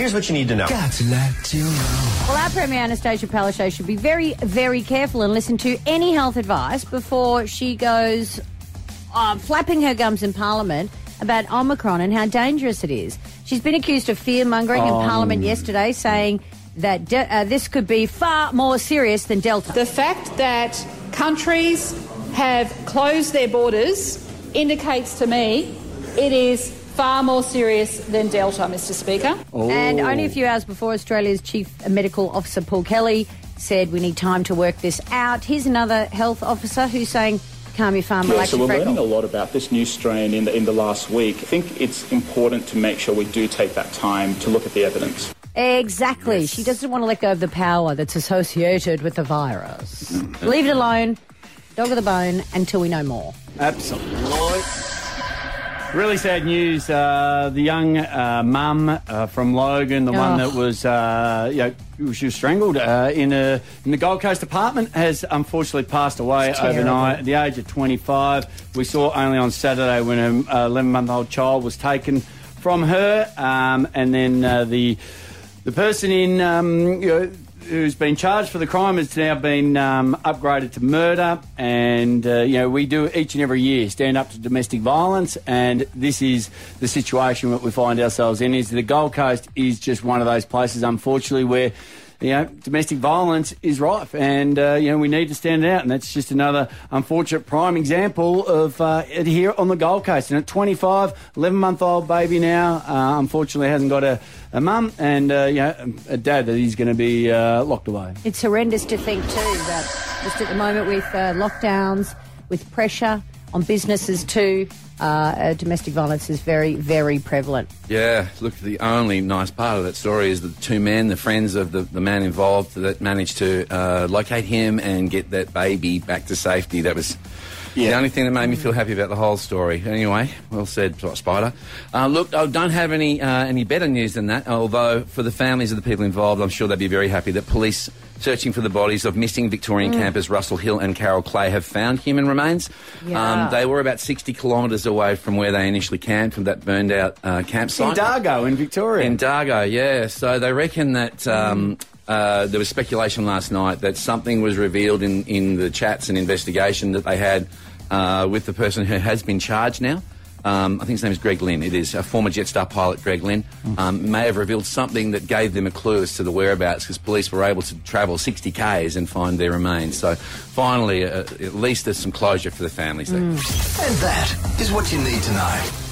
here's what you need to know. Got to let you know. Well, our Premier Anastasia Palaszczuk should be very, very careful and listen to any health advice before she goes flapping her gums in Parliament about Omicron and how dangerous it is. She's been accused of fear-mongering in Parliament yesterday, saying that this could be far more serious than Delta. The fact that countries have closed their borders indicates to me it is far more serious than Delta, Mr Speaker. And only a few hours before, Australia's Chief Medical Officer Paul Kelly said we need time to work this out. Here's another health officer who's saying calm your farm, relax your So we're freckle. learning a lot about this new strain in the last week. I think it's important to make sure we do take that time to look at the evidence. Exactly. Yes. She doesn't want to let go of the power that's associated with the virus. Leave it alone, dog of the bone, until we know more. Absolutely. Really sad news. The young mum from Logan, the one that was, she was strangled in the Gold Coast apartment, has unfortunately passed away overnight at the age of 25. We saw only on Saturday when an 11-month-old child was taken from her, and then the person in who's been charged for the crime has now been upgraded to murder. And, we do each and every year stand up to domestic violence, and this is the situation that we find ourselves in. Is the Gold Coast is just one of those places, unfortunately, where domestic violence is rife, and, we need to stand out, and that's just another unfortunate prime example of it here on the Gold Coast. And at 25, 11-month-old baby now, unfortunately hasn't got a mum and, a dad that he's going to be locked away. It's horrendous to think, too, that just at the moment with lockdowns, with pressure on businesses too, domestic violence is very, very prevalent. Yeah, look, the only nice part of that story is the two men, the friends of the man involved, that managed to locate him and get that baby back to safety. That was the only thing that made me feel happy about the whole story. Anyway, well said, Spider. Look, I don't have any better news than that, although for the families of the people involved, I'm sure they'd be very happy that police searching for the bodies of missing Victorian campers Russell Hill and Carol Clay have found human remains. Yeah. They were about 60 kilometres away from where they initially camped, from that burned-out campsite. In Dargo, in Victoria. In Dargo, yeah. So they reckon that there was speculation last night that something was revealed in the chats and investigation that they had with the person who has been charged now. I think his name is Greg Lynn. It is a former Jetstar pilot, Greg Lynn. May have revealed something that gave them a clue as to the whereabouts, because police were able to travel 60 k's and find their remains. So finally, at least there's some closure for the families there. And that is what you need to know.